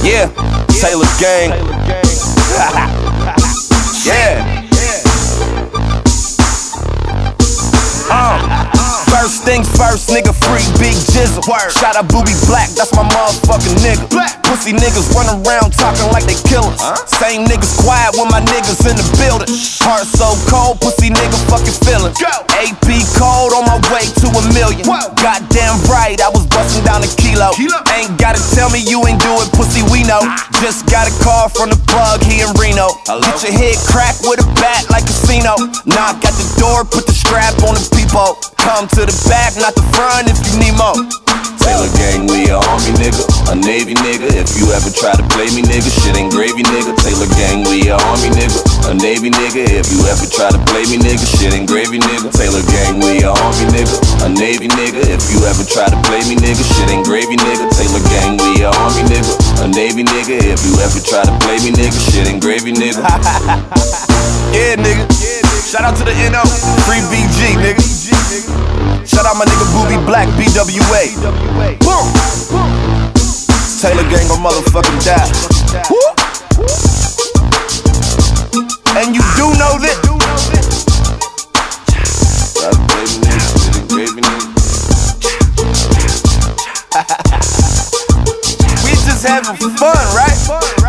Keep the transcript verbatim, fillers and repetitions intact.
Yeah, Taylor Gang. Yeah. Uh. First things first, nigga, free Big Jizzle. Shout out Booby Black, that's my motherfucking nigga. Pussy niggas run around talking like they killers. Same niggas quiet when my niggas in the building. Heart so cold, pussy nigga fucking feelin'. A P cold on my way to a million. Goddamn right, I was bustin' down a kilo. Ain't gotta tell me you ain't do it, pussy, we know. Just got a call from the plug, he in Reno. Get your head cracked with a bat like casino. Knock at the door, put the strap on the peephole. Come to the back, not the front if you need more. Taylor Gang, we a army nigga, a navy nigga. If you ever try to play me, nigga, shit ain't gravy, nigga. Taylor Gang, we a army nigga, a navy nigga. If you ever try to play me, nigga, shit ain't gravy, nigga. Taylor Gang, we a army nigga, a navy nigga. If you ever try to play me, nigga, shit ain't gravy, nigga. Taylor Gang, we a army nigga, a navy nigga. If you ever try to play me, nigga, shit ain't gravy, nigga. Yeah, nigga. Shout out to the N O, free B G, nigga. Shout out my nigga Booby Black, B W A. Boom. Taylor Gang gon' motherfucking die. Woo. And you do know that. We just having fun, right?